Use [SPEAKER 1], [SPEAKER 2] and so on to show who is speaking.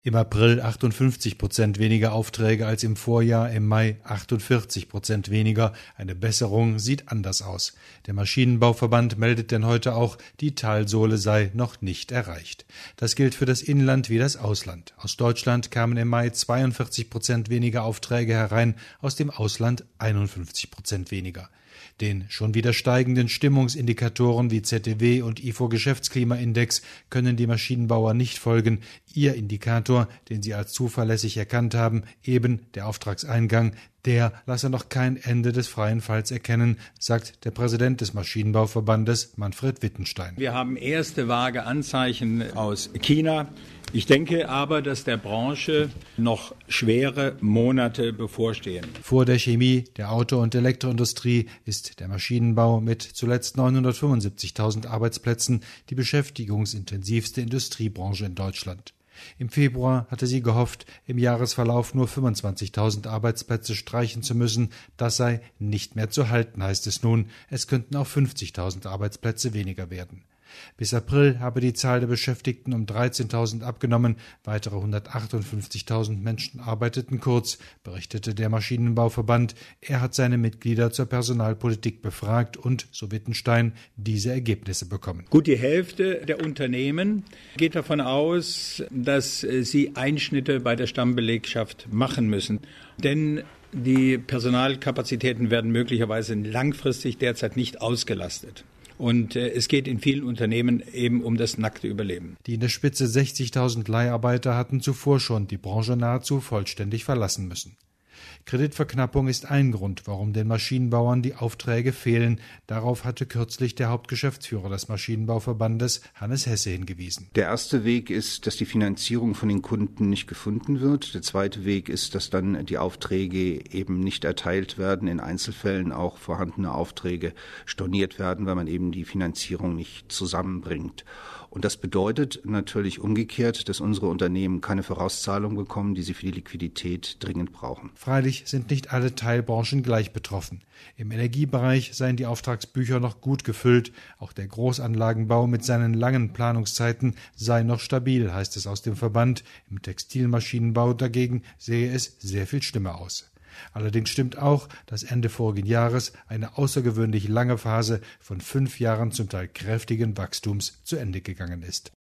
[SPEAKER 1] Im April 58% weniger Aufträge als im Vorjahr, im Mai 48% weniger. Eine Besserung sieht anders aus. Der Maschinenbauverband meldet denn heute auch, die Talsohle sei noch nicht erreicht. Das gilt für das Inland wie das Ausland. Aus Deutschland kamen im Mai 42% weniger Aufträge herein, aus dem Ausland 51% weniger. Den schon wieder steigenden Stimmungsindikatoren wie ZDW und IFO-Geschäftsklimaindex können die Maschinenbauer nicht folgen. Ihr Indikator, den sie als zuverlässig erkannt haben, eben der Auftragseingang, der lasse noch kein Ende des freien Falls erkennen, sagt der Präsident des Maschinenbauverbandes Manfred Wittenstein.
[SPEAKER 2] Wir haben erste vage Anzeichen aus China. Ich denke aber, dass der Branche noch schwere Monate bevorstehen.
[SPEAKER 1] Vor der Chemie, der Auto- und Elektroindustrie ist der Maschinenbau mit zuletzt 975.000 Arbeitsplätzen die beschäftigungsintensivste Industriebranche in Deutschland. Im Februar hatte sie gehofft, im Jahresverlauf nur 25.000 Arbeitsplätze streichen zu müssen. Das sei nicht mehr zu halten, heißt es nun. Es könnten auch 50.000 Arbeitsplätze weniger werden. Bis April habe die Zahl der Beschäftigten um 13.000 abgenommen, weitere 158.000 Menschen arbeiteten kurz, berichtete der Maschinenbauverband. Er hat seine Mitglieder zur Personalpolitik befragt und, so Wittenstein, diese Ergebnisse bekommen.
[SPEAKER 2] Gut die Hälfte der Unternehmen geht davon aus, dass sie Einschnitte bei der Stammbelegschaft machen müssen. Denn die Personalkapazitäten werden möglicherweise langfristig derzeit nicht ausgelastet. Und es geht in vielen Unternehmen eben um das nackte Überleben.
[SPEAKER 1] Die in der Spitze 60.000 Leiharbeiter hatten zuvor schon die Branche nahezu vollständig verlassen müssen. Kreditverknappung ist ein Grund, warum den Maschinenbauern die Aufträge fehlen. Darauf hatte kürzlich der Hauptgeschäftsführer des Maschinenbauverbandes, Hannes Hesse, hingewiesen.
[SPEAKER 3] Der erste Weg ist, dass die Finanzierung von den Kunden nicht gefunden wird. Der zweite Weg ist, dass dann die Aufträge eben nicht erteilt werden, in Einzelfällen auch vorhandene Aufträge storniert werden, weil man eben die Finanzierung nicht zusammenbringt. Und das bedeutet natürlich umgekehrt, dass unsere Unternehmen keine Vorauszahlung bekommen, die sie für die Liquidität dringend brauchen.
[SPEAKER 1] Freilich sind nicht alle Teilbranchen gleich betroffen. Im Energiebereich seien die Auftragsbücher noch gut gefüllt. Auch der Großanlagenbau mit seinen langen Planungszeiten sei noch stabil, heißt es aus dem Verband. Im Textilmaschinenbau dagegen sehe es sehr viel schlimmer aus. Allerdings stimmt auch, dass Ende vorigen Jahres eine außergewöhnlich lange Phase von 5 Jahren zum Teil kräftigen Wachstums zu Ende gegangen ist.